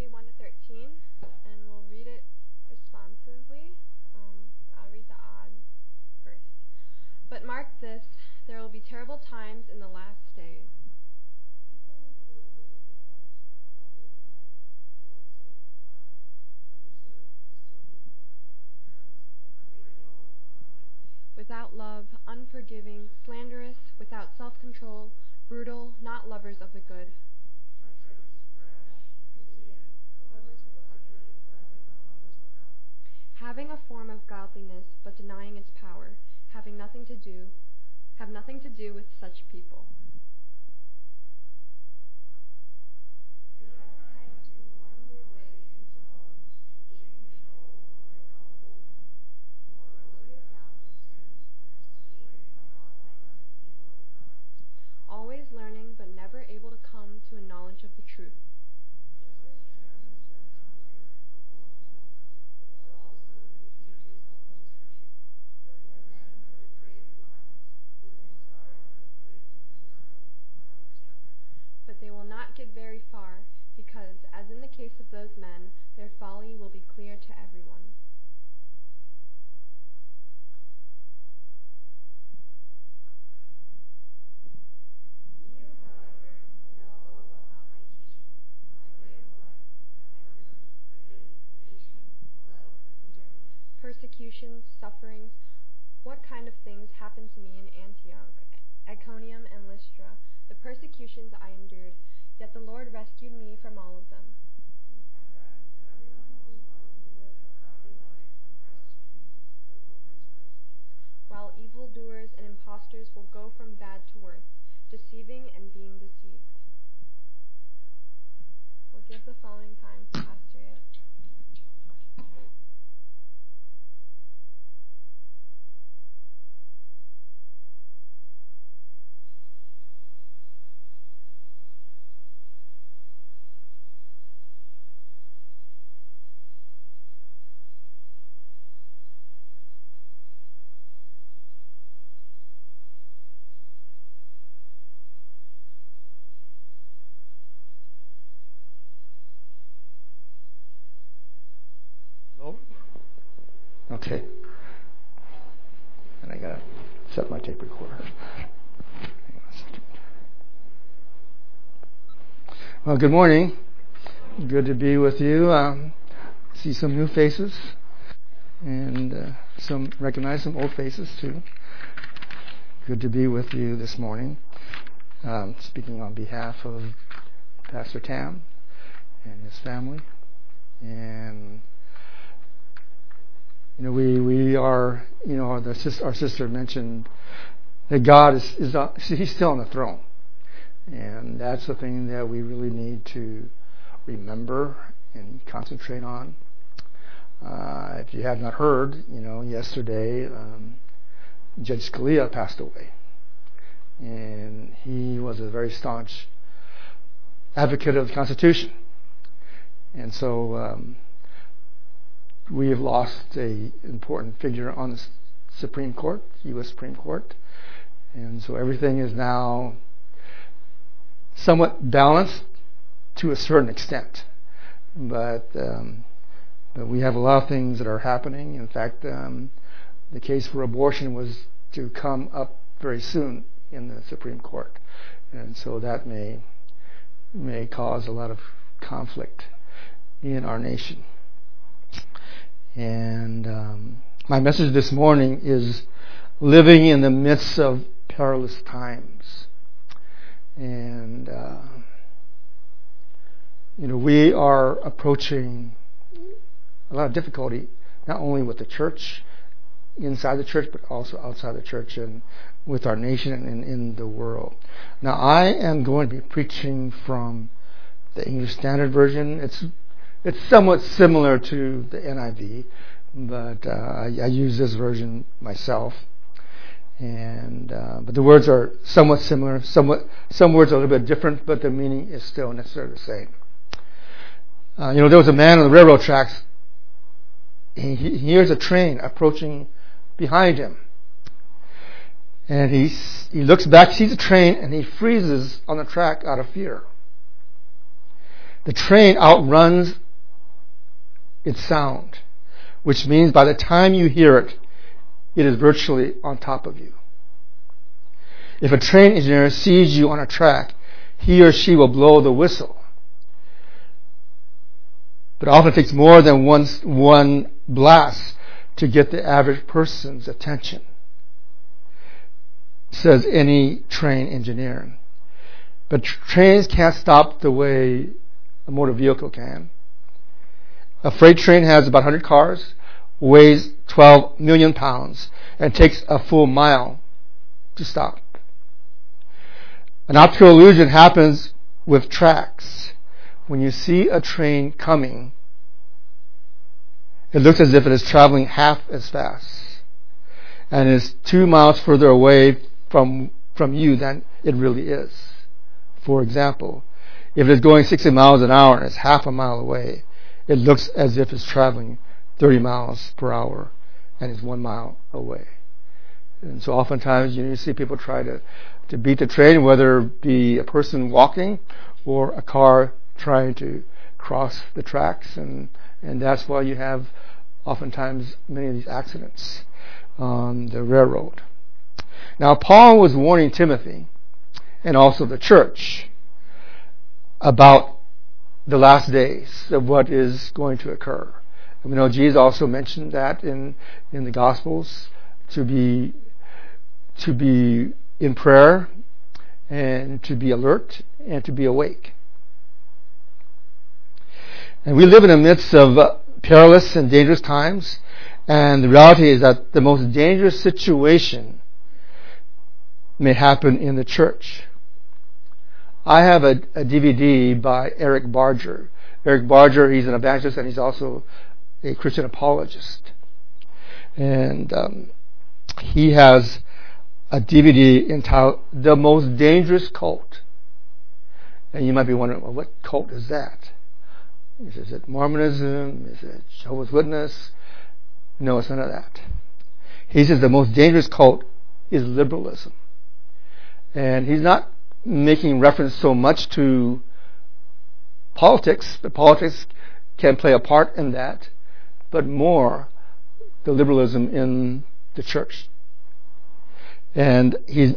Matthew 1 to 13, and we'll read it responsively. I'll read the odd first. But mark this, there will be terrible times in the last days. Without love, unforgiving, slanderous, without self-control, brutal, not lovers of the good. Having a form of godliness, but denying its power, have nothing to do with such people. Always learning, but never able to come to a knowledge of the truth. But they will not get very far, because, as in the case of those men, their folly will be clear to everyone. Persecutions, sufferings, what kind of things happened to me in Antioch, Iconium, and Lystra, the persecutions I endured, yet the Lord rescued me from all of them. While evildoers and impostors will go from bad to worse, deceiving and being deceived. We'll give the following time to Pastor Ed. Okay. And I gotta set my tape recorder. Well, good morning. Good to be with you. See some new faces, and recognize some old faces too. Good to be with you this morning. Speaking on behalf of Pastor Tam and his family, and we are, our sister mentioned that God is He's still on the throne. And that's the thing that we really need to remember and concentrate on. If you have not heard, yesterday, Judge Scalia passed away. And he was a very staunch advocate of the Constitution. And so, we have lost an important figure on the Supreme Court, U.S. Supreme Court. And so everything is now somewhat balanced to a certain extent. But we have a lot of things that are happening. In fact, the case for abortion was to come up very soon in the Supreme Court. And so that may cause a lot of conflict in our nation. And my message this morning is living in the midst of perilous times. And, we are approaching a lot of difficulty, not only with the church, inside the church, but also outside the church and with our nation and in the world. Now, I am going to be preaching from the English Standard Version. It's somewhat similar to the NIV, but I use this version myself. And but the words are somewhat similar. Some words are a little bit different, but the meaning is still necessarily the same. There was a man on the railroad tracks. He hears a train approaching behind him, and he looks back, sees the train, and he freezes on the track out of fear. The train outruns its sound, which means by the time you hear it, it is virtually on top of you. If a train engineer sees you on a track, he or she will blow the whistle. But it often takes more than one blast to get the average person's attention, says any train engineer. But trains can't stop the way a motor vehicle can. A freight train has about 100 cars, weighs 12 million pounds, and takes a full mile to stop. An optical illusion happens with tracks. When you see a train coming, it looks as if it is traveling half as fast and is 2 miles further away from you than it really is. For example, if it is going 60 miles an hour and it's half a mile away, it looks as if it's traveling 30 miles per hour and is 1 mile away. And so oftentimes you see people try to beat the train, whether it be a person walking or a car trying to cross the tracks, and that's why you have oftentimes many of these accidents on the railroad. Now, Paul was warning Timothy and also the church about the last days of what is going to occur. And we know Jesus also mentioned that in the Gospels, to be in prayer and to be alert and to be awake. And we live in the midst of perilous and dangerous times, and the reality is that the most dangerous situation may happen in the church. I have a DVD by Eric Barger. Eric Barger, he's an evangelist and he's also a Christian apologist. And he has a DVD entitled The Most Dangerous Cult. And you might be wondering, well, what cult is that? Is it Mormonism? Is it Jehovah's Witness? No, it's none of that. He says the most dangerous cult is liberalism. And he's not making reference so much to politics, but politics can play a part in that, but more the liberalism in the church. And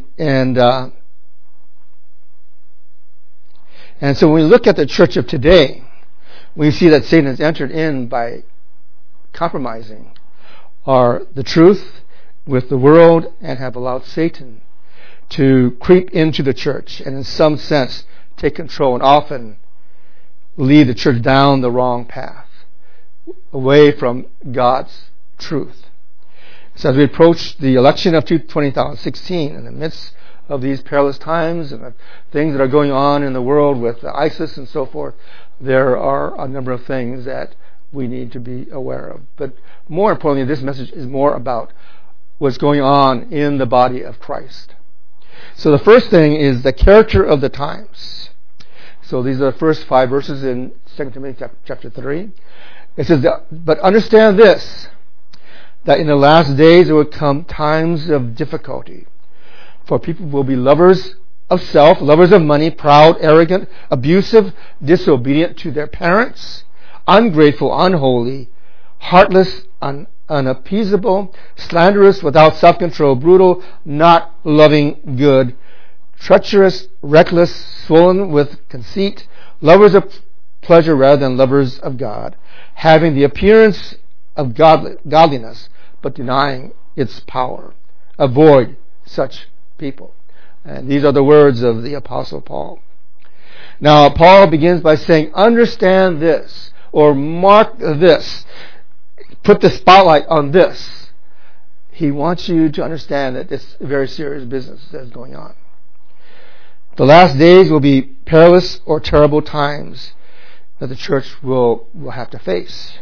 so when we look at the church of today, we see that Satan has entered in by compromising the truth with the world and have allowed Satan to creep into the church and in some sense take control and often lead the church down the wrong path, away from God's truth. So as we approach the election of 2016, in the midst of these perilous times and the things that are going on in the world with ISIS and so forth, there are a number of things that we need to be aware of. But more importantly, this message is more about what's going on in the body of Christ. So the first thing is the character of the times. So these are the first 5 verses in 2 Timothy chapter 3. It says, but understand this, that in the last days there will come times of difficulty. For people will be lovers of self, lovers of money, proud, arrogant, abusive, disobedient to their parents, ungrateful, unholy, heartless, unappeasable, slanderous, without self-control, brutal, not loving good, treacherous, reckless, swollen with conceit, lovers of pleasure rather than lovers of God, having the appearance of godliness, but denying its power. Avoid such people. And these are the words of the Apostle Paul. Now, Paul begins by saying, understand this, or mark this, put the spotlight on this. He wants you to understand that this is very serious business that is going on. The last days will be perilous or terrible times that the church will have to face.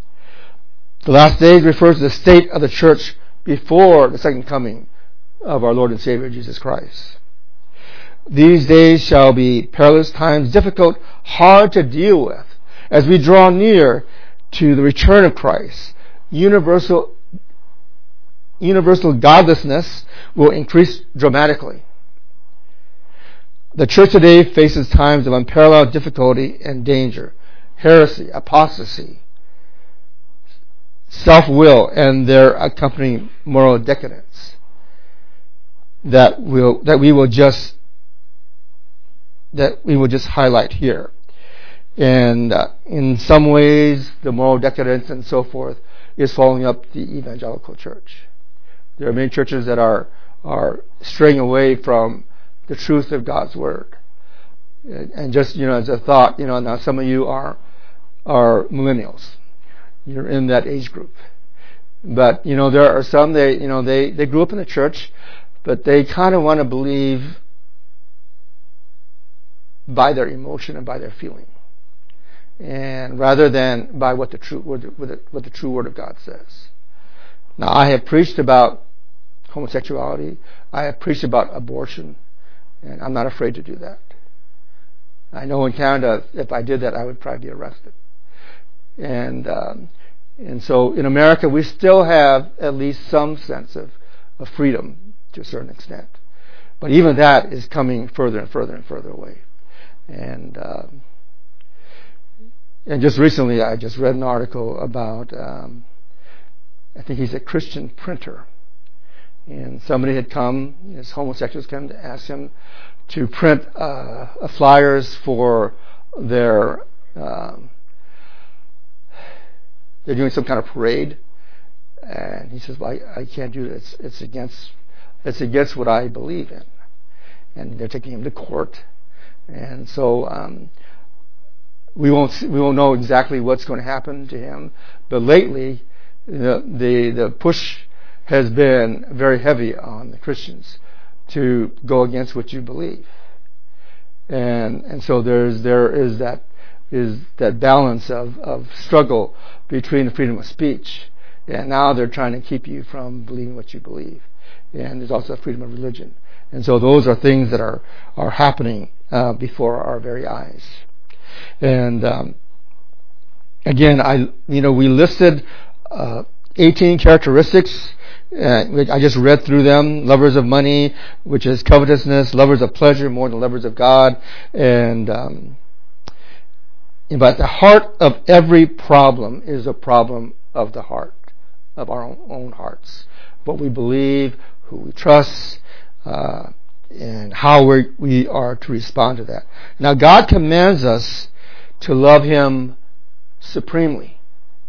The last days refers to the state of the church before the second coming of our Lord and Savior Jesus Christ. These days shall be perilous times, difficult, hard to deal with, as we draw near to the return of Christ. Universal godlessness will increase dramatically. The church today faces times of unparalleled difficulty and danger, heresy, apostasy, self-will, and their accompanying moral decadence that we will just highlight here. And in some ways, the moral decadence and so forth is following up the evangelical church. There are many churches that are straying away from the truth of God's word. And just, as a thought, now some of you are millennials. You're in that age group. But, there are some, they grew up in the church, but they kind of want to believe by their emotion and by their feeling, and rather than by what the true word of God says. Now, I have preached about homosexuality. I have preached about abortion, and I'm not afraid to do that. I know in Canada, if I did that, I would probably be arrested. And so in America, we still have at least some sense of freedom to a certain extent. But even that is coming further and further and further away. And just recently, I just read an article about, I think he's a Christian printer. And somebody had come, his homosexuals come to ask him to print flyers for their, they're doing some kind of parade. And he says, well, I can't do this. It's against what I believe in. And they're taking him to court. And so we won't know exactly what's going to happen to him. But lately, the push has been very heavy on the Christians to go against what you believe. And so there is that balance of struggle between the freedom of speech, and now they're trying to keep you from believing what you believe. And there's also freedom of religion. And so those are things that are happening before our very eyes. And again, we listed 18 characteristics. I just read through them. Lovers of money, which is covetousness. Lovers of pleasure more than lovers of God. And but the heart of every problem is a problem of the heart, of our own hearts. What we believe, who we trust, and how we are to respond to that. Now, God commands us to love Him supremely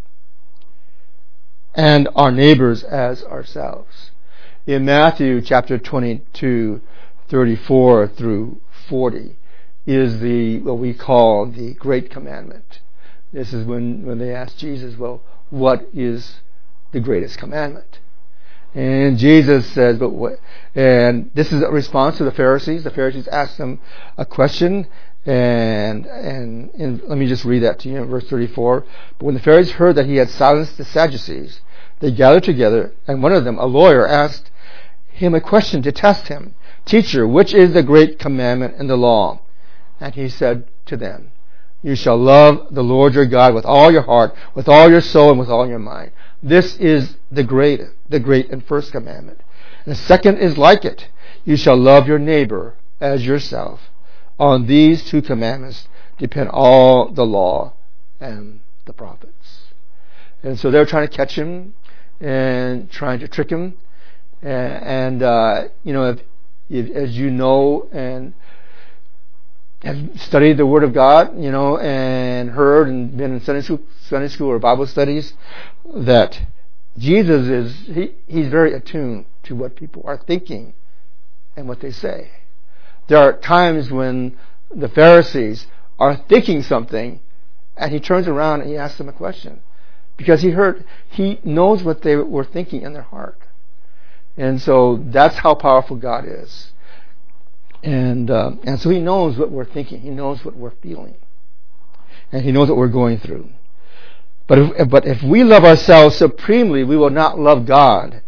and our neighbors as ourselves. In Matthew chapter 22, 34 through 40 is what we call the Great Commandment. This is when they ask Jesus, well, what is the greatest commandment? And Jesus says, but what? And this is a response to the Pharisees. The Pharisees asked them a question, and let me just read that to you in verse 34. But when the Pharisees heard that he had silenced the Sadducees, they gathered together, and one of them, a lawyer, asked him a question to test him. Teacher, which is the great commandment in the law? And he said to them, you shall love the Lord your God with all your heart, with all your soul, and with all your mind. This is the great and first commandment. And the second is like it. You shall love your neighbor as yourself. On these two commandments depend all the law and the prophets. And so they're trying to catch him and trying to trick him. And if as you know and have studied the Word of God, and heard and been in Sunday school or Bible studies, that Jesus he's very attuned to what people are thinking and what they say. There are times when the Pharisees are thinking something, and he turns around and he asks them a question, because he knows what they were thinking in their heart. And so that's how powerful God is. And so he knows what we're thinking. He knows what we're feeling. And he knows what we're going through. But if we love ourselves supremely, we will not love God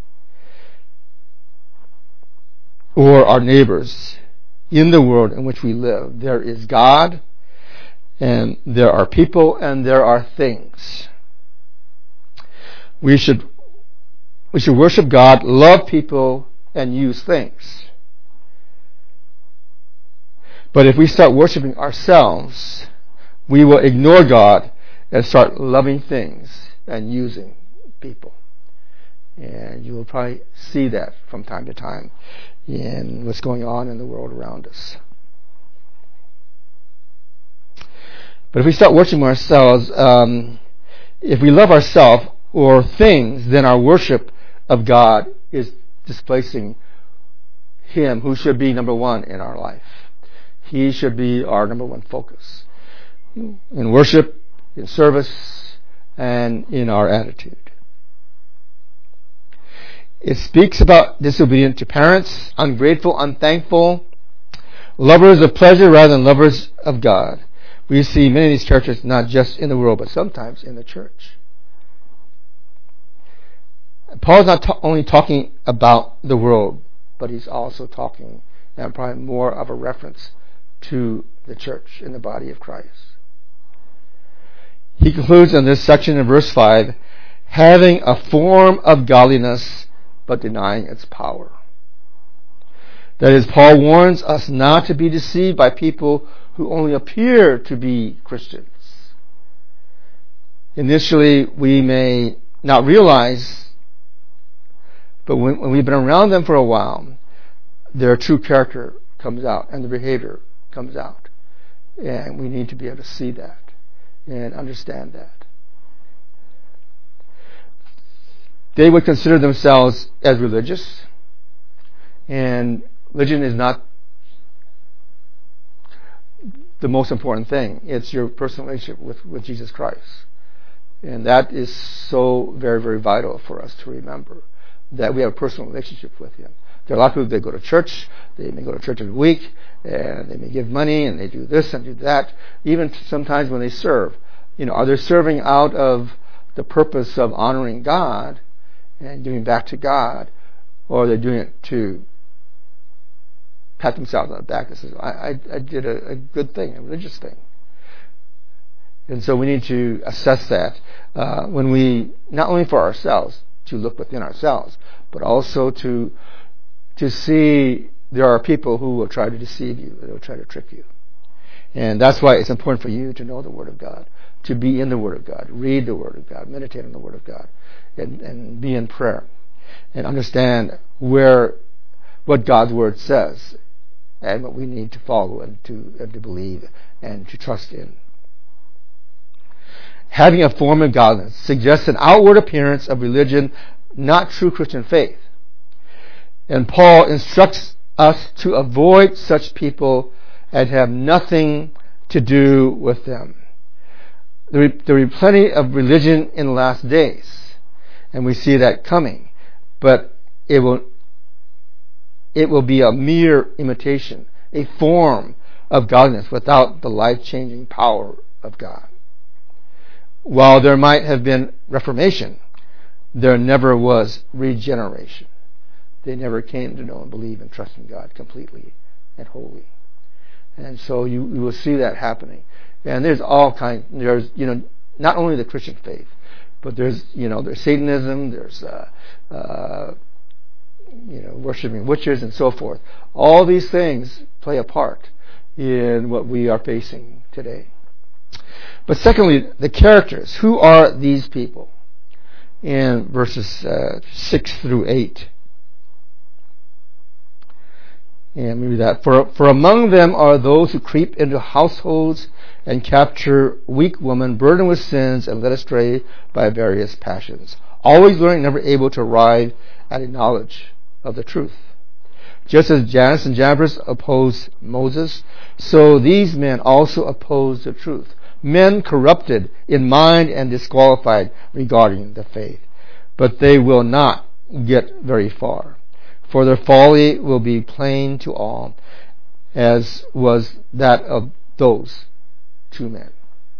or our neighbors in the world in which we live. There is God, and there are people, and there are things. We should worship God, love people, and use things. But if we start worshiping ourselves, we will ignore God and start loving things and using people. And you will probably see that from time to time in what's going on in the world around us. But if we start worshiping ourselves, if we love ourselves or things, then our worship of God is displacing Him, who should be number one in our life. He should be our number one focus in worship, in service, and in our attitude. It speaks about disobedient to parents, ungrateful, unthankful, lovers of pleasure rather than lovers of God. We see many of these characters not just in the world, but sometimes in the church. Paul's not only talking about the world, but he's also talking, and probably more of a reference to the church in the body of Christ. He concludes in this section in verse 5, having a form of godliness, but denying its power. That is, Paul warns us not to be deceived by people who only appear to be Christians. Initially, we may not realize, but when we've been around them for a while, their true character comes out and the behavior comes out. And we need to be able to see that and understand that. They would consider themselves as religious, and religion is not the most important thing. It's your personal relationship with Jesus Christ. And that is so very, very vital for us to remember, that we have a personal relationship with Him. There are a lot of people that go to church. They may go to church every week, and they may give money, and they do this and do that. Even sometimes when they serve, are they serving out of the purpose of honoring God and giving back to God, or are they doing it to pat themselves on the back and say, I did a good thing, a religious thing. And so we need to assess that when we, not only for ourselves, to look within ourselves, but also to see there are people who will try to deceive you, they will try to trick you. And that's why it's important for you to know the Word of God, to be in the Word of God, read the Word of God, meditate on the Word of God, and be in prayer, and understand what God's Word says, and what we need to follow and to believe and to trust in. Having a form of godliness suggests an outward appearance of religion, not true Christian faith. And Paul instructs us to avoid such people and have nothing to do with them. There will be plenty of religion in the last days, and we see that coming, but it will be a mere imitation, a form of godliness without the life-changing power of God. While there might have been reformation, there never was regeneration. They never came to know and believe and trust in God completely and wholly. And so you will see that happening. And there's all kinds, not only the Christian faith, but there's Satanism, there's, worshiping witches and so forth. All these things play a part in what we are facing today. But secondly, the characters. Who are these people? In verses 6 through 8. And maybe that. For among them are those who creep into households and capture weak women burdened with sins and led astray by various passions, always learning, never able to arrive at a knowledge of the truth. Just as Jannes and Jambres opposed Moses, so these men also oppose the truth. Men corrupted in mind and disqualified regarding the faith. But they will not get very far, for their folly will be plain to all, as was that of those two men.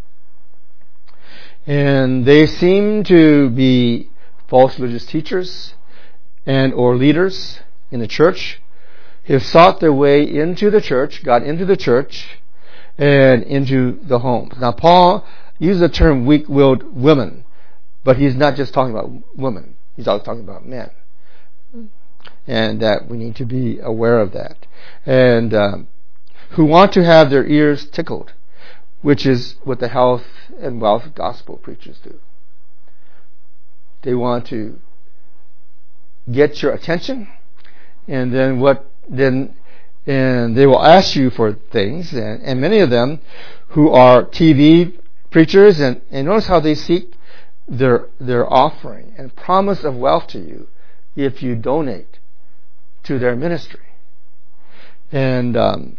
And they seem to be false religious teachers and or leaders in the church who have sought their way into the church, got into the church, and into the homes. Now, Paul uses the term weak-willed women, but he's not just talking about women. He's also talking about men. And that we need to be aware of that. And who want to have their ears tickled, which is what the health and wealth gospel preachers do. They want to get your attention, and then they will ask you for things, and many of them who are TV preachers, and notice how they seek their offering and promise of wealth to you if you donate to their ministry. And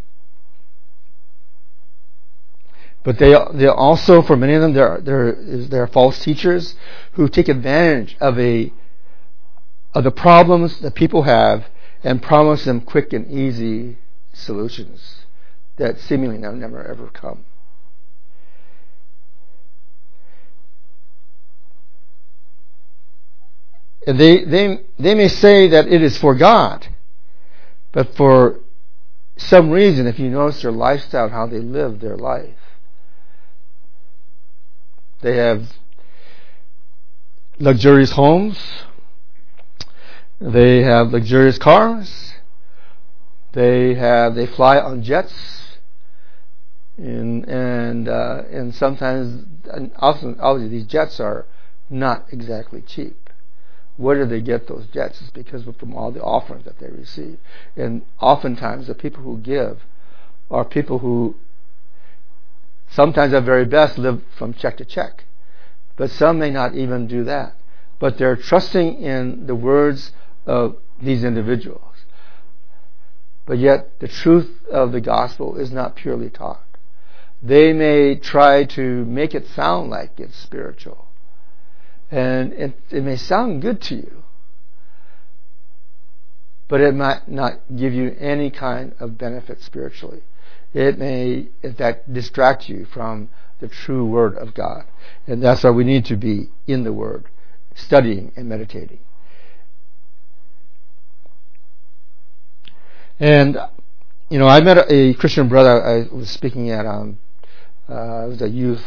but they also, for many of them, there are false teachers who take advantage of the problems that people have and promise them quick and easy solutions that seemingly never ever come. And they may say that it is for God, but for some reason, if you notice their lifestyle, how they live their life, they have luxurious homes, they have luxurious cars, they fly on jets, and sometimes, and often, obviously, these jets are not exactly cheap. Where do they get those jets? It's because from all the offerings that they receive. And oftentimes the people who give are people who sometimes at very best live from check to check. But some may not even do that. But they're trusting in the words of these individuals. But yet the truth of the gospel is not purely taught. They may try to make it sound like it's spiritual. And it may sound good to you, but it might not give you any kind of benefit spiritually. It may, in fact, distract you from the true Word of God. And that's why we need to be in the Word, studying and meditating. And, I met a Christian brother. I was speaking at it was a youth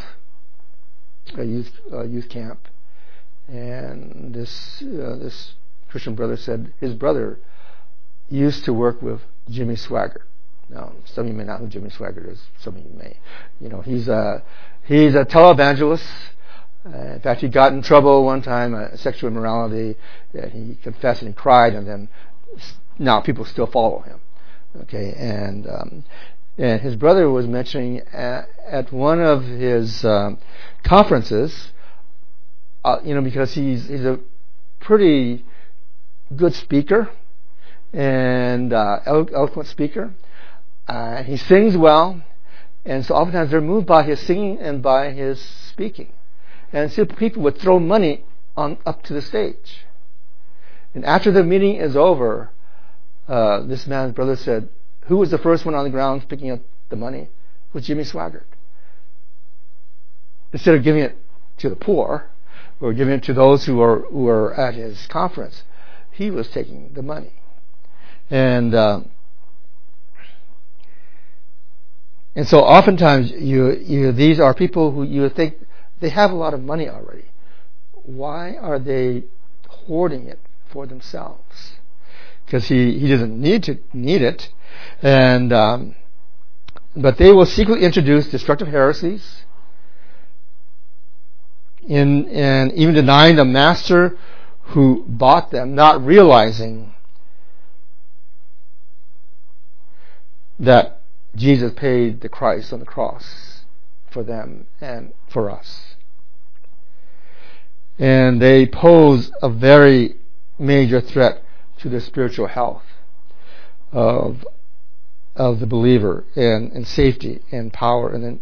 camp. And this Christian brother said his brother used to work with Jimmy Swaggart. Now, some of you may not know who Jimmy Swaggart is. Some of you may. He's a televangelist. In fact, he got in trouble one time, sexual immorality. He confessed and he cried, and then now people still follow him. Okay, and his brother was mentioning at one of his conferences. Because he's a pretty good speaker and eloquent speaker. He sings well, and so oftentimes they're moved by his singing and by his speaking. And so people would throw money up to the stage. And after the meeting is over, this man's brother said, "Who was the first one on the ground picking up the money?" It was Jimmy Swaggart. Instead of giving it to the poor, or giving it to those who were at his conference, he was taking the money. And so oftentimes these are people who you think they have a lot of money already. Why are they hoarding it for themselves? Because he doesn't need it, and but they will secretly introduce destructive heresies. And even denying the master who bought them, not realizing that Jesus paid the price on the cross for them and for us. And they pose a very major threat to the spiritual health of the believer and safety and power and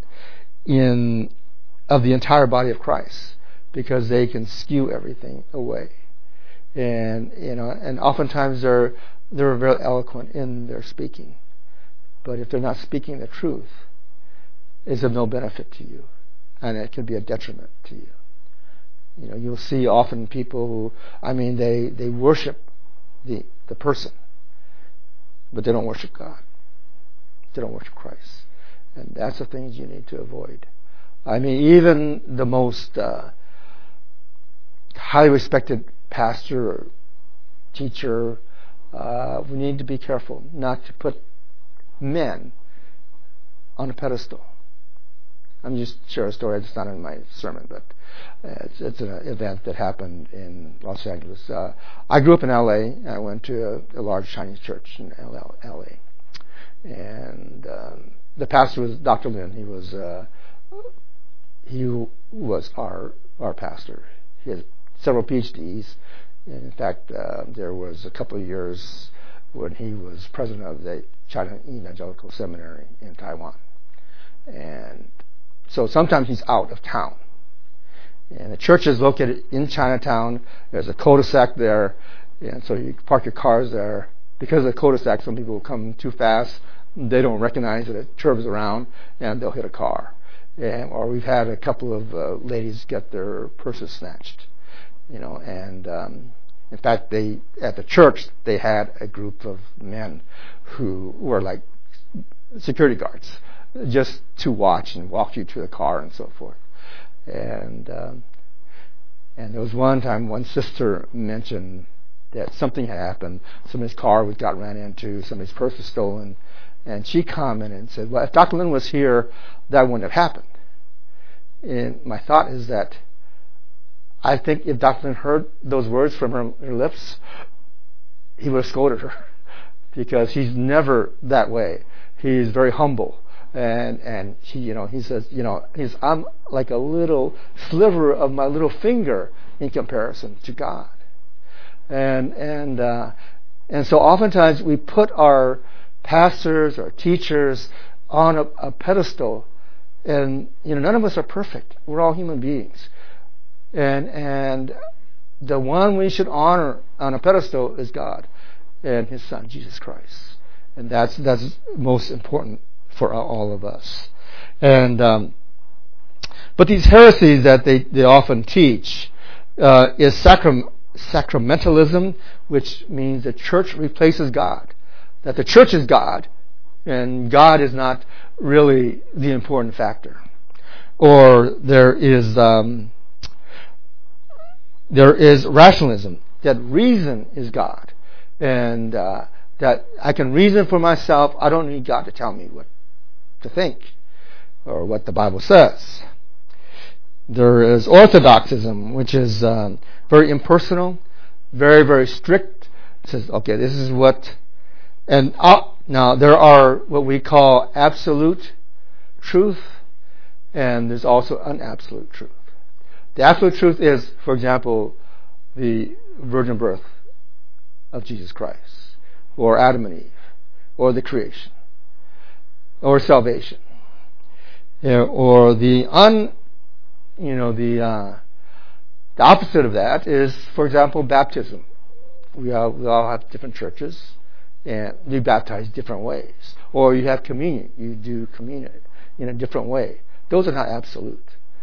of the entire body of Christ. Because they can skew everything away, and oftentimes they're very eloquent in their speaking, but if they're not speaking the truth, it's of no benefit to you, and it can be a detriment to you. You'll see often people who, they worship the person, but they don't worship God. They don't worship Christ, and that's the things you need to avoid. Even the most highly respected pastor or teacher, we need to be careful not to put men on a pedestal. I'm just share a story. It's not in my sermon, but it's an event that happened in Los Angeles. I grew up in L.A. I went to a large Chinese church in L.A. And the pastor was Dr. Lin. He was our pastor. He had several PhDs. In fact, there was a couple of years when he was president of the China Evangelical Seminary in Taiwan. And so sometimes he's out of town. And the church is located in Chinatown. There's a cul-de-sac there. And so you park your cars there. Because of the cul-de-sac, some people will come too fast. They don't recognize that it curves around, and they'll hit a car. Or we've had a couple of ladies get their purses snatched. And in fact, at the church, they had a group of men who were like security guards, just to watch and walk you to the car and so forth. And there was one time one sister mentioned that something had happened. Somebody's car got ran into, somebody's purse was stolen, and she commented and said, well, if Dr. Lin was here, that wouldn't have happened. And my thought is that I think if Dr. Lin heard those words from her lips, he would have scolded her, because he's never that way. He's very humble. And he says, I'm like a little sliver of my little finger in comparison to God. And so oftentimes we put our pastors or teachers on a pedestal, and none of us are perfect. We're all human beings. And the one we should honor on a pedestal is God and His Son, Jesus Christ. And that's most important for all of us. And but these heresies that they often teach is sacramentalism, which means the church replaces God. That the church is God, and God is not really the important factor. Or there is rationalism, that reason is God, and that I can reason for myself. I don't need God to tell me what to think or what the Bible says. There is orthodoxism, which is very impersonal, very, very strict. It says, okay, this is what... And now there are what we call absolute truth, and there's also unabsolute truth. The absolute truth is, for example, the virgin birth of Jesus Christ, or Adam and Eve, or the creation, or salvation, or the opposite of that is, for example, baptism. We all have different churches, and we baptize different ways. Or you have communion. You do communion in a different way. Those are not absolute.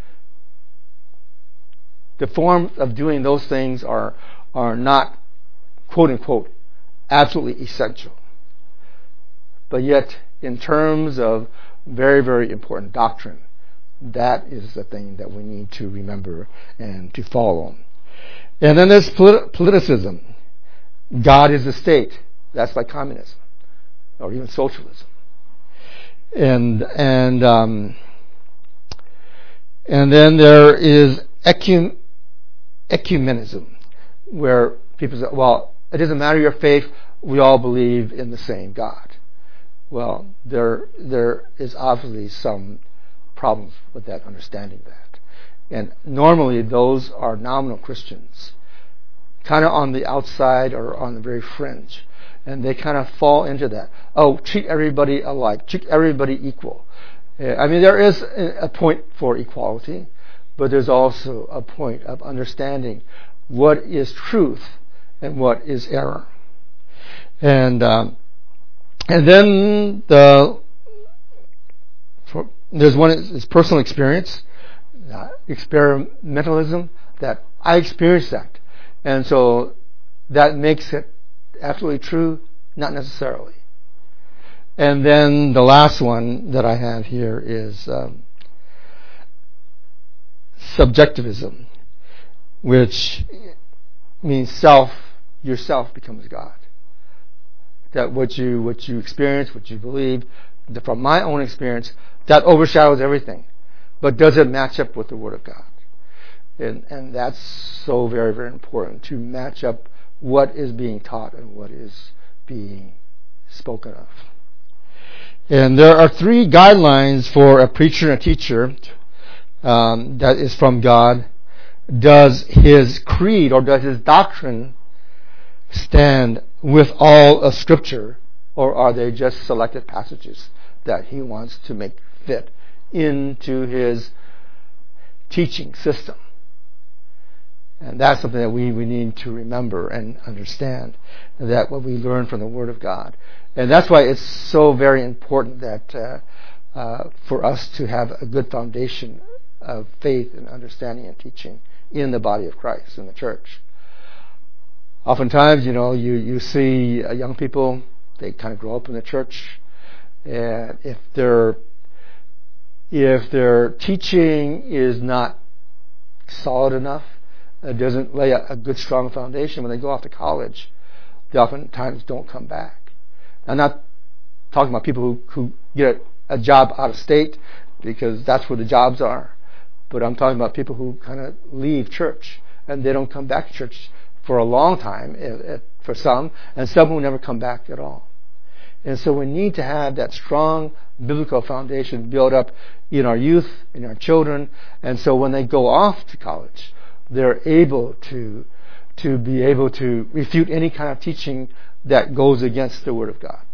The form of doing those things are not, quote unquote, absolutely essential. But yet, in terms of very, very important doctrine, that is the thing that we need to remember and to follow. And then there's politicism. God is the state. That's like communism, or even socialism. And then there is ecumenism, where people say, well, it doesn't matter your faith, we all believe in the same God. Well, there is obviously some problems with that, understanding that. And normally those are nominal Christians, kind of on the outside or on the very fringe. And they kind of fall into that. Oh, treat everybody alike, treat everybody equal. I mean, there is a point for equality, but there's also a point of understanding what is truth and what is error. And then there's one is personal experience, experimentalism, that I experienced that. And so that makes it absolutely true, not necessarily. And then the last one that I have here is subjectivism, which means yourself becomes God. That what you experience, what you believe, from my own experience, that overshadows everything. But does it match up with the Word of God? And that's so very, very important, to match up what is being taught and what is being spoken of. And there are 3 guidelines for a preacher and a teacher that is from God. Does his creed or does his doctrine stand with all of Scripture, or are they just selected passages that he wants to make fit into his teaching system? And that's something that we need to remember and understand, that what we learn from the Word of God. And that's why it's so very important that for us to have a good foundation of faith and understanding and teaching in the body of Christ, in the church. Oftentimes, you see young people, they kind of grow up in the church, and if their teaching is not solid enough, it doesn't lay a good, strong foundation, when they go off to college, they oftentimes don't come back. I'm not talking about people who get a job out of state, because that's where the jobs are. But I'm talking about people who kind of leave church and they don't come back to church for a long time, for some, and some who never come back at all. And so we need to have that strong biblical foundation built up in our youth, in our children, and so when they go off to college, they're able to be able to refute any kind of teaching that goes against the Word of God.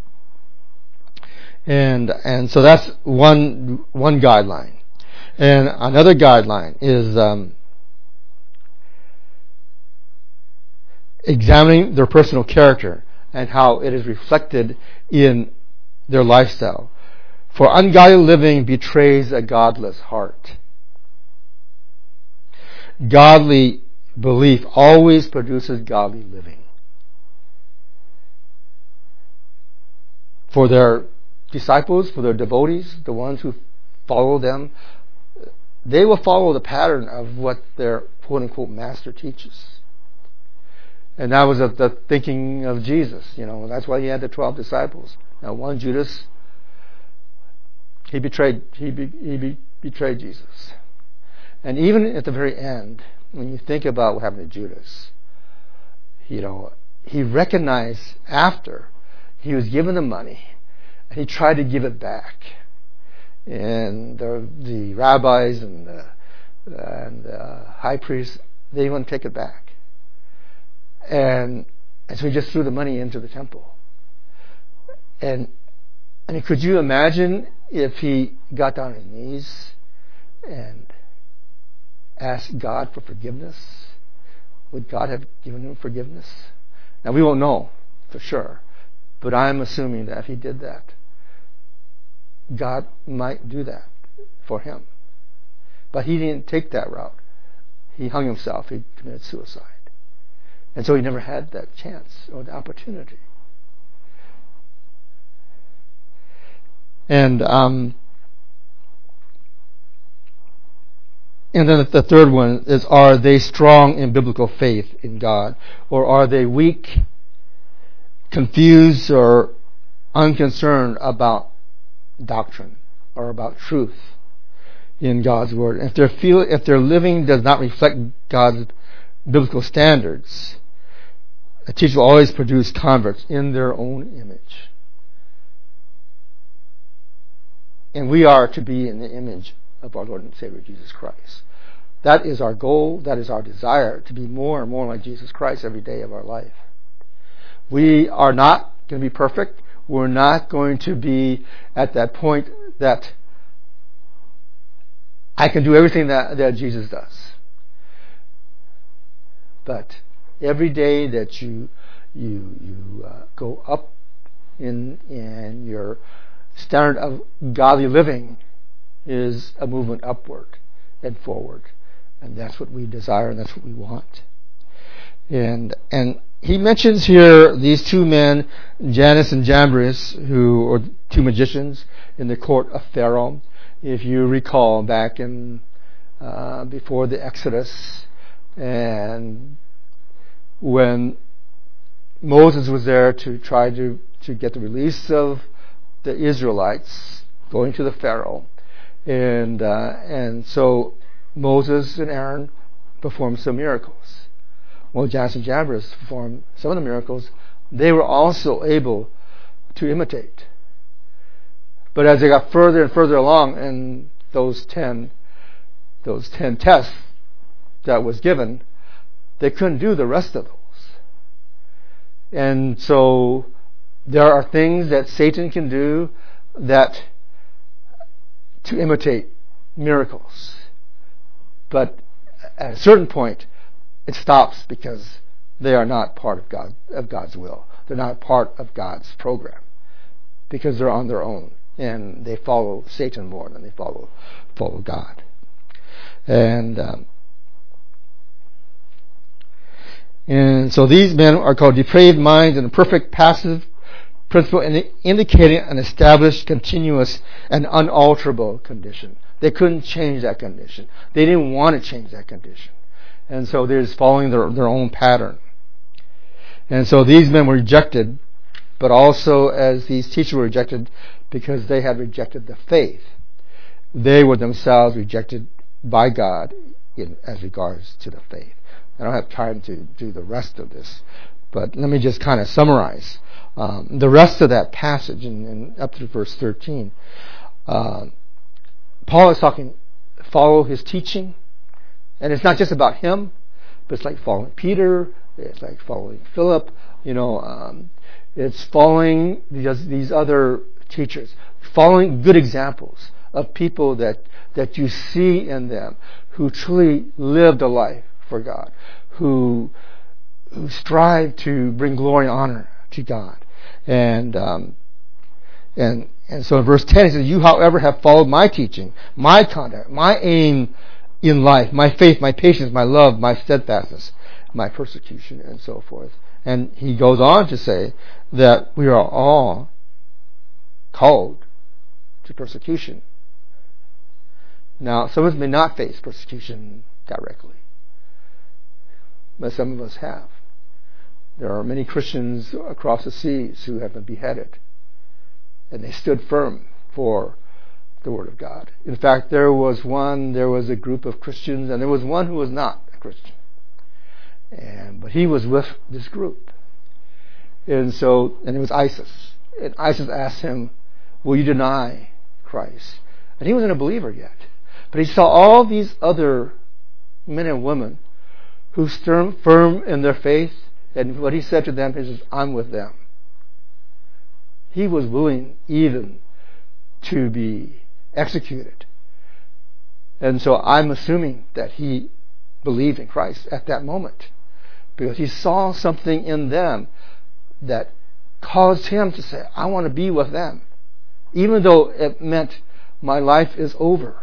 And so that's one guideline. And another guideline is examining their personal character and how it is reflected in their lifestyle. For ungodly living betrays a godless heart. Godly belief always produces godly living. For their disciples, for their devotees, the ones who follow them, they will follow the pattern of what their quote-unquote master teaches. And that was the thinking of Jesus. That's why he had the 12 disciples. Now, one, Judas, he betrayed Jesus. And even at the very end, when you think about what happened to Judas, he recognized after he was given the money, and he tried to give it back. And the rabbis and the high priests, they wouldn't take it back. And so he just threw the money into the temple. And I mean, could you imagine if he got down on his knees and asked God for forgiveness? Would God have given him forgiveness? Now, we won't know for sure, but I'm assuming that if he did that, God might do that for him. But he didn't take that route. He hung himself. He committed suicide. And so he never had that chance or the opportunity. And then the third one is, are they strong in biblical faith in God? Or are they weak, confused, or unconcerned about doctrine or about truth in God's Word? If their living does not reflect God's biblical standards, a teacher will always produce converts in their own image. And we are to be in the image of our Lord and Savior Jesus Christ. That is our goal. That is our desire, to be more and more like Jesus Christ every day of our life. We are not going to be perfect. We're not going to be at that point that I can do everything that Jesus does. But every day that you go up in your standard of godly living is a movement upward and forward. And that's what we desire, and that's what we want. And he mentions here these two men, Jannes and Jambres, who are two magicians in the court of Pharaoh. If you recall, back in before the Exodus, and when Moses was there to try to get the release of the Israelites going to the Pharaoh. And so Moses and Aaron performed some miracles. Well, Jannes and Jambres performed some of the miracles. They were also able to imitate. But as they got further and further along in those 10 tests that was given, they couldn't do the rest of those. And so there are things that Satan can do that to imitate miracles. But at a certain point, it stops because they are not part of God's will. They're not part of God's program because they're on their own and they follow Satan more than they follow God. And so these men are called depraved minds and a perfect passive principle, indicating an established, continuous, and unalterable condition. They couldn't change that condition. They didn't want to change that condition. And so they're just following their own pattern. And so these men were rejected, but also as these teachers were rejected because they had rejected the faith. They were themselves rejected by God as regards to the faith. I don't have time to do the rest of this, but let me just kind of summarize the rest of that passage and up to verse 13. Paul is talking, follow his teaching, and it's not just about him, but it's like following Peter, it's like following Philip, it's following these other teachers, following good examples of people that you see in them who truly lived a life for God, who strive to bring glory and honor to God. And so in verse 10 he says, you however have followed my teaching, my conduct, my aim in life, my faith, my patience, my love, my steadfastness, my persecution, and so forth. And he goes on to say that we are all called to persecution. Now, some of us may not face persecution directly, but some of us have. There are many Christians across the seas who have been beheaded, and they stood firm for the Word of God. In fact, there was a group of Christians, and there was one who was not a Christian. But he was with this group. And it was ISIS. And ISIS asked him, will you deny Christ? And he wasn't a believer yet. But he saw all these other men and women who stood firm in their faith, and what he said to them is, I'm with them. He was willing even to be executed. And so I'm assuming that he believed in Christ at that moment, because he saw something in them that caused him to say, I want to be with them, even though it meant my life is over.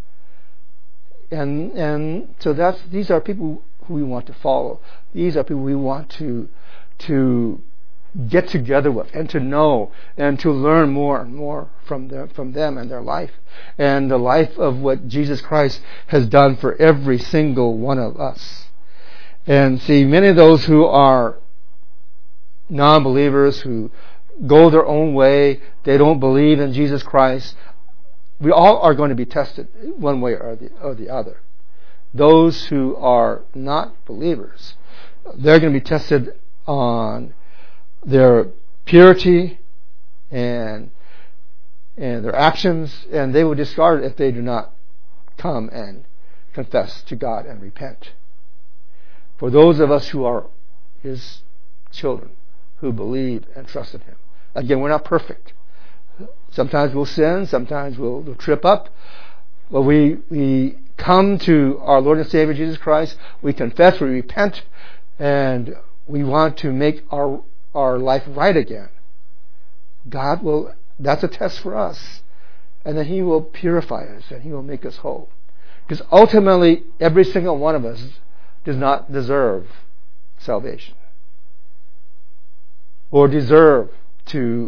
And so these are people who we want to follow. These are people we want to get together with and to know and to learn more and more from them and their life and the life of what Jesus Christ has done for every single one of us. And see, many of those who are non-believers, who go their own way, they don't believe in Jesus Christ, we all are going to be tested one way or the other. Those who are not believers, they're going to be tested on their purity and their actions, and they will discard it if they do not come and confess to God and repent. For those of us who are His children, who believe and trust in Him, again, we're not perfect. Sometimes we'll sin, sometimes we'll trip up, but we come to our Lord and Savior Jesus Christ, we confess, we repent, and we want to make our life right again. God will, that's a test for us, and then He will purify us and He will make us whole. Because ultimately, every single one of us does not deserve salvation or deserve to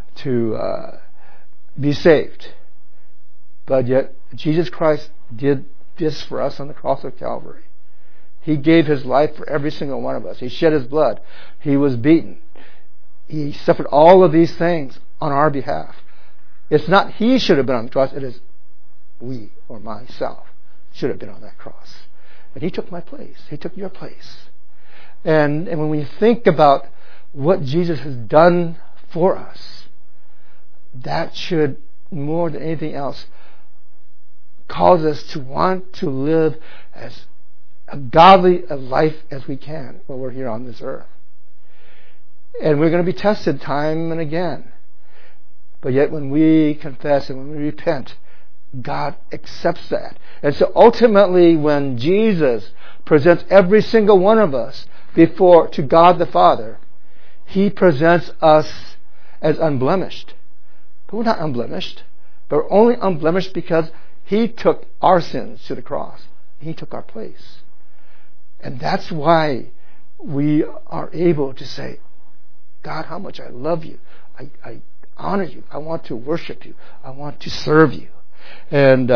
be saved. But yet, Jesus Christ did this for us on the cross of Calvary. He gave His life for every single one of us. He shed His blood. He was beaten. He suffered all of these things on our behalf It's not he should have been on the cross. It is we, or myself, should have been on that cross. And he took my place. He took your place. And when we think about what Jesus has done for us, that should, more than anything else, cause us to want to live as godly a life as we can while we're here on this earth. And we're going to be tested time and again. But yet when we confess and when we repent, God accepts that. And so ultimately when Jesus presents every single one of us to God the Father, He presents us as unblemished. But we're not unblemished. But we're only unblemished because He took our sins to the cross. He took our place. And that's why we are able to say, God, how much I love you. I honor you. I want to worship you. I want to serve you. And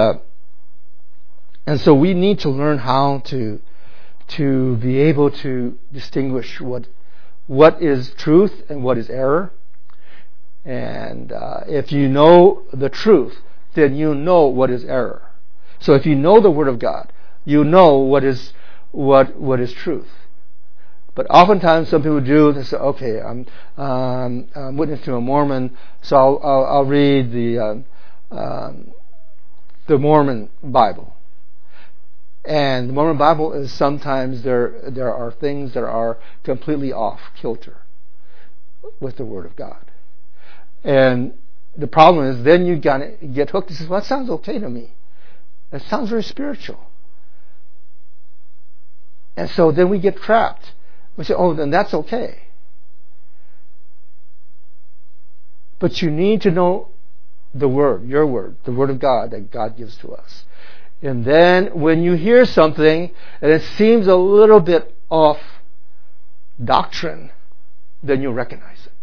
so we need to learn how to be able to distinguish what is truth and what is error. And if you know the truth, then you know what is error. So if you know the Word of God, you know what is truth. But oftentimes some people do. They say, "Okay, I'm witness to a Mormon, so I'll read the Mormon Bible." And the Mormon Bible is sometimes there are things that are completely off kilter with the Word of God. And the problem is then you gotta get hooked and say, "Well, that sounds okay to me. That sounds very spiritual." And so then we get trapped. We say, "Oh, then that's okay." But you need to know the Word, your Word, the Word of God that God gives to us. And then when you hear something and it seems a little bit off doctrine, then you'll recognize it.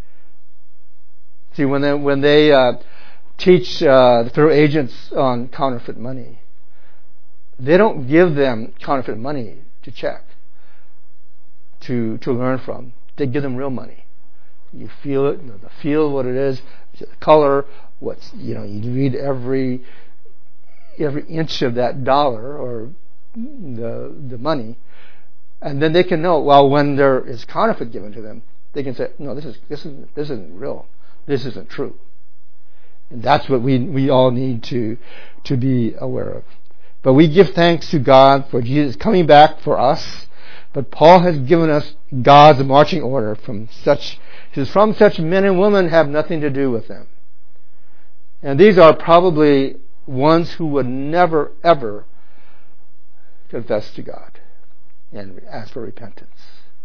See, when they teach the federal agents on counterfeit money, they don't give them counterfeit money to check, to learn from. They give them real money. You feel it, feel what it is, the color, you read every inch of that dollar or the money, and then they can know. Well, when there is counterfeit given to them, they can say, "No, this isn't real. This isn't true." And that's what we all need to be aware of. But we give thanks to God for Jesus coming back for us. But Paul has given us God's marching order from such men and women have nothing to do with them. And these are probably ones who would never, ever confess to God and ask for repentance.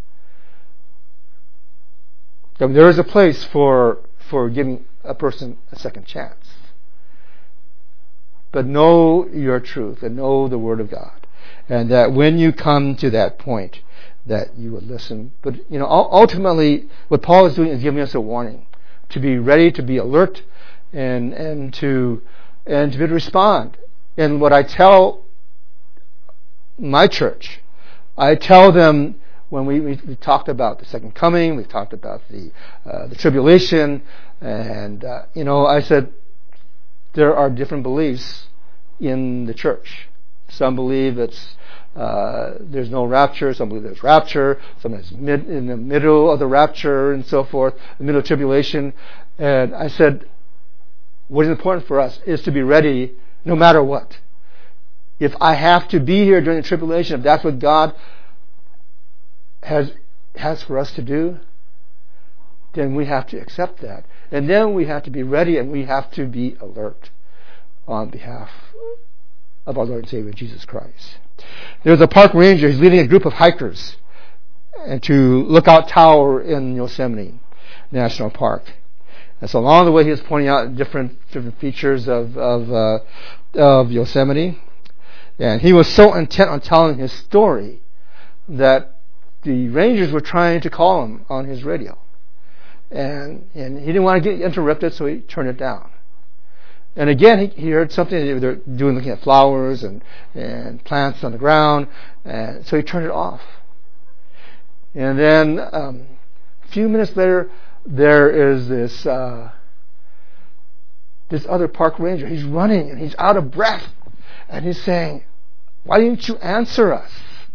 So there is a place for giving a person a second chance. But know your truth and know the Word of God. And that when you come to that point, that you would listen. But, ultimately, what Paul is doing is giving us a warning. To be ready, to be alert, and to be able to respond. And what I tell my church, I tell them when we talked about the second coming, we talked about the tribulation, and I said there are different beliefs in the church. Some believe there's no rapture. Some believe there's rapture. Some is in the middle of the rapture and so forth, the middle of tribulation. And I said, what is important for us is to be ready no matter what. If I have to be here during the tribulation, if that's what God has for us to do, then we have to accept that. And then we have to be ready and we have to be alert on behalf of our Lord and Savior Jesus Christ. There's a park ranger. He's leading a group of hikers to Lookout Tower in Yosemite National Park. And so along the way, he was pointing out different features of Yosemite. And he was so intent on telling his story that the rangers were trying to call him on his radio. And he didn't want to get interrupted, so he turned it down. And again, he heard something they were doing, looking at flowers and plants on the ground, and so he turned it off. And then a few minutes later, there is this this other park ranger. He's running and he's out of breath. And he's saying, why didn't you answer us?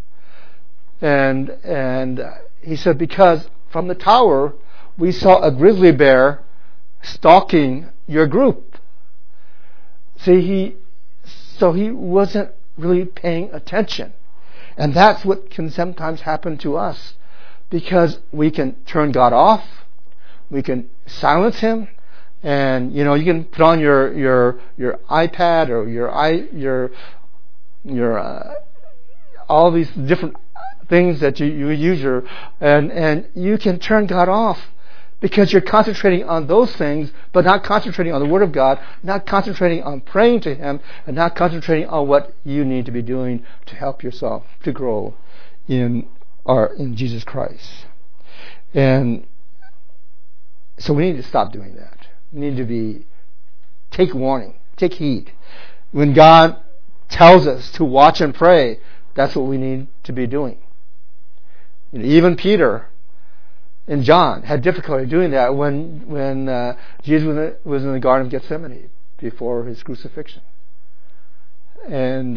And he said, because from the tower we saw a grizzly bear stalking your group. See, so he wasn't really paying attention. And that's what can sometimes happen to us, because we can turn God off, we can silence Him, and you can put on your iPad or your all these different things that you use and you can turn God off, because you're concentrating on those things, but not concentrating on the Word of God, not concentrating on praying to Him, and not concentrating on what you need to be doing to help yourself to grow in Jesus Christ. And so we need to stop doing that. We need to take warning, take heed. When God tells us to watch and pray, that's what we need to be doing. Even Peter and John had difficulty doing that when Jesus was in the Garden of Gethsemane before His crucifixion. And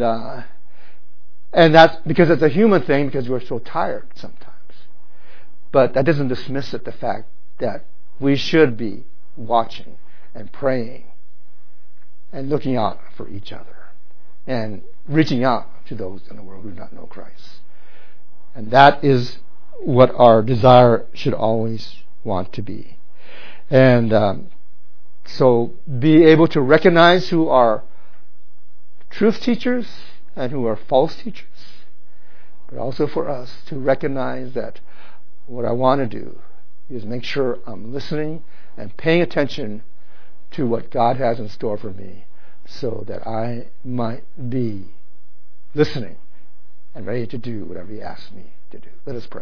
that's because it's a human thing, because we're so tired sometimes. But that doesn't dismiss the fact that we should be watching and praying and looking out for each other and reaching out to those in the world who do not know Christ. And that is what our desire should always want to be. And so be able to recognize who are truth teachers and who are false teachers. But also for us to recognize that what I want to do is make sure I'm listening and paying attention to what God has in store for me, so that I might be listening and ready to do whatever He asks me to do. Let us pray.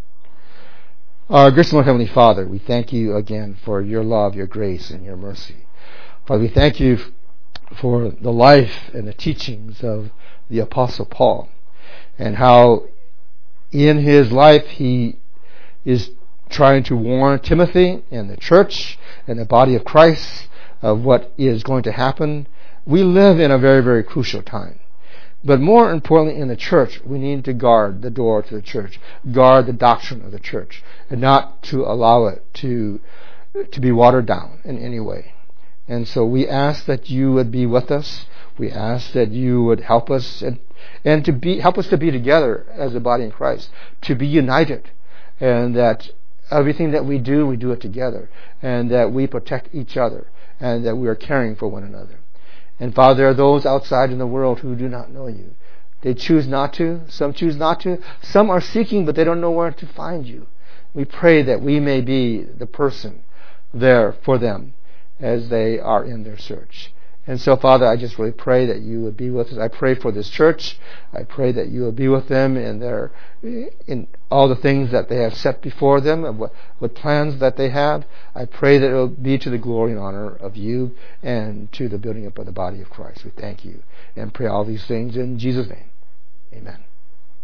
Our gracious Lord, Heavenly Father, we thank You again for Your love, Your grace, and Your mercy. Father, we thank You for the life and the teachings of the Apostle Paul, and how in his life he is trying to warn Timothy and the church and the body of Christ of what is going to happen. We live in a very, very crucial time. But more importantly, in the church, we need to guard the door to the church, guard the doctrine of the church, and not to allow it to be watered down in any way. And so we ask that You would be with us. We ask that You would help us and help us to be together as a body in Christ, to be united, and that everything that we do it together, and that we protect each other, and that we are caring for one another. And Father, there are those outside in the world who do not know You. They choose not to. Some choose not to. Some are seeking, but they don't know where to find You. We pray that we may be the person there for them as they are in their search. And so, Father, I just really pray that You would be with us. I pray for this church. I pray that You will be with them in all the things that they have set before them, and what plans that they have. I pray that it will be to the glory and honor of You and to the building up of the body of Christ. We thank You and pray all these things in Jesus' name. Amen.